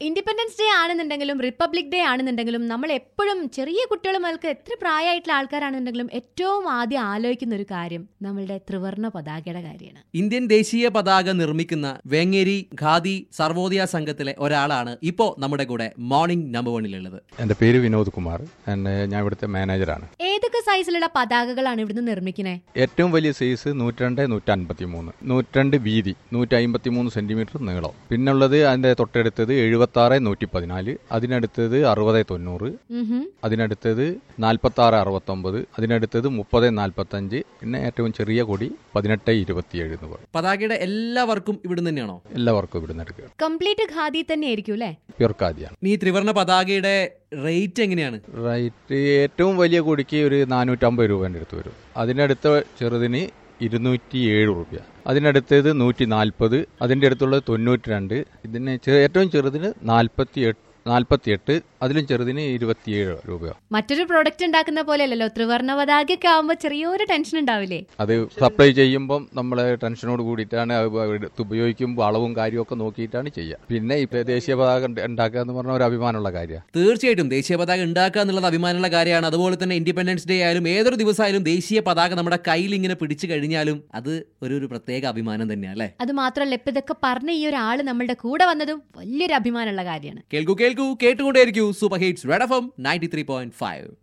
Independence Day ആണെന്നുണ്ടെങ്കിലും Republic Day ആണെന്നുണ്ടെങ്കിലും നമ്മൾ എപ്പോഴും ചെറിയ കുട്ടികളുമൾക്ക് എത്ര പ്രായമായിട്ടുള്ള ആൾക്കാരാണെന്നുണ്ടെങ്കിലും ഏറ്റവും ആദ്യം ആലോചിക്കുന്ന ഒരു കാര്യം നമ്മളുടെ ത്രിവർണ്ണ പതാകയുടെ കാര്യമാണ്. ഇന്ത്യൻ ദേശീയ പതാക നിർമ്മിക്കുന്ന വേങ്ങേരി ഖാദി സർവോദയ സംഘത്തിലെ ഒരാളാണ് ഇപ്പോ നമ്മുടെ കൂടെ മോർണിംഗ് നമ്പർ 1-ലുള്ളത്. എന്റെ പേര് വിനോദ് കുമാർ. ഞാൻ ഇവിടുത്തെ മാനേജറാണ്. ഏതൊക്കെ സൈസിലുള്ള പതാകകളാണ് ഇവിടുന്ന് നിർമ്മിക്കുന്നത്? ഏറ്റവും വലിയ സൈസ് 102, 153, 102 വീതി, 153 സെന്റിമീറ്റർ നീളം. പിന്നുള്ളത് അതിന്റെ തൊട്ടടുത്തത് 76, 114, അതിനടുത്തത് 60, 90, അതിനടുത്തത് 46, 69, അതിനടുത്തത് 30, 45, പിന്നെ ഏറ്റവും ചെറിയ കൊടി 18, 27 എന്ന് പറയും. പതാകയുടെ എല്ലാ വർക്കും ഇവിടുന്ന് തന്നെയാണോ? എല്ലാ വർക്കും ഇവിടുന്ന് എടുക്കുക. കംപ്ലീറ്റ് ഖാദി തന്നെ ആയിരിക്കും അല്ലേ? പ്യൂർ ഖാദിയാണ്. ഈ ത്രിവർണ്ണ പതാകയുടെ റേറ്റ് എങ്ങനെയാണ്? റേറ്റ് ഏറ്റവും വലിയ കൊടിക്ക് ഒരു 450 രൂപേൻ്റെ അടുത്ത് വരും. അതിനടുത്ത ചെറുതിന് 207 രൂപ, അതിനടുത്തത് 140, അതിൻ്റെ അടുത്തുള്ളത് 92, ഇതിന് ഏറ്റവും ചെറുതിന് 48, അതിലും ചെറുതിന് 27 രൂപയോ. മറ്റൊരു പ്രോഡക്റ്റ് ഉണ്ടാക്കുന്ന പോലെയല്ലോ ത്രിവർണ്ണ പതാകയൊക്കെ ആവുമ്പോൾ ചെറിയൊരു ടെൻഷൻ ഉണ്ടാവില്ലേ? അത് സപ്ലൈ ചെയ്യുമ്പം നമ്മളെ ടെൻഷനോട് കൂടിയിട്ടാണ് ഉപയോഗിക്കുമ്പോൾ അളവും കാര്യമൊക്കെ നോക്കിയിട്ടാണ് ചെയ്യുക. പിന്നെ ഇപ്പൊ ദേശീയ പതാക ഉണ്ടാക്കുക എന്ന് പറഞ്ഞ ഒരു അഭിമാനമുള്ള കാര്യമാണ്. തീർച്ചയായിട്ടും ദേശീയ പതാക ഉണ്ടാക്കുക എന്നുള്ളത് അഭിമാനമുള്ള കാര്യമാണ്. അതുപോലെ തന്നെ ഇൻഡിപെൻഡൻസ് ഡേ ആയാലും ഏതൊരു ദിവസമായാലും ദേശീയ പതാക നമ്മുടെ കയ്യിൽ ഇങ്ങനെ പിടിച്ചു കഴിഞ്ഞാലും അത് ഒരു പ്രത്യേക അഭിമാനം തന്നെയാണ് അല്ലേ? അത് മാത്രമല്ല, ഇപ്പൊ ഇതൊക്കെ പറഞ്ഞ ഈ ഒരാള് നമ്മളുടെ കൂടെ വന്നതും വലിയൊരു അഭിമാനമുള്ള കാര്യമാണ്. കേൾക്കൂ കേട്ടുകൊണ്ടേയിരിക്കൂ സൂപ്പർ ഹിറ്റ്സ് റെഡ് FM 93.5.